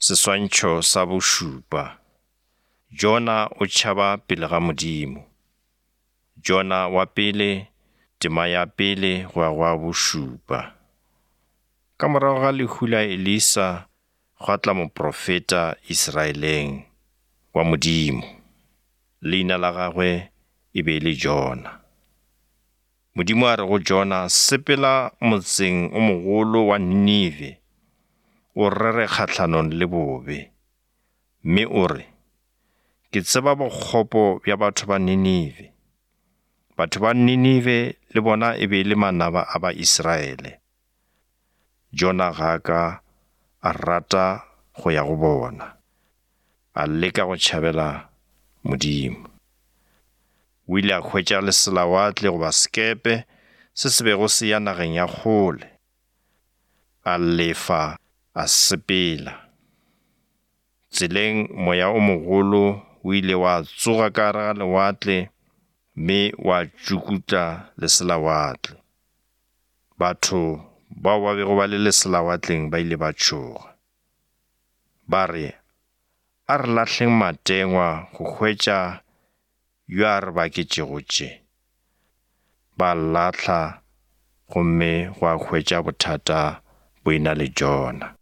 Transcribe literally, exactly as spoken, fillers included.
Seswantšho sa bošupa. Jona o tšhaba pele ga Modimo. Jona wa pele, tema ya pele go ya go a bošupa. Ka morago ga lehu la Elisa, go tla moprofeta Israeleng wa Modimo. Leina la gagwe e be le Jona. Modimo a re go Jona, sepela motseng o mogolo wa Ninive, o rere kgatlhanong le bobe, mme o re, ke tseba bokgopo bja batho ba Ninive. Batho ba Ninive le bona e be le manaba a ba Israele. Jona ga ka a rata go ya go bona, a leka go tšhabela Modimo. O ile a hwetša leselawatle goba sekepe se se bego se ya nageng ya kgole, a lefa a sepela. Tseleng moya o mogolo o ile wa tsoga ka gare ga lewatle, mme wa tšukutla leselawatle. Batho bao ba bego ba le leselawatleng ba ile ba tšhoga. Ba re, a re lahleng matengwa go hwetša yo a re baketšego tše. Ba lahla, gomme go a hwetša bothata bo ena le Jona.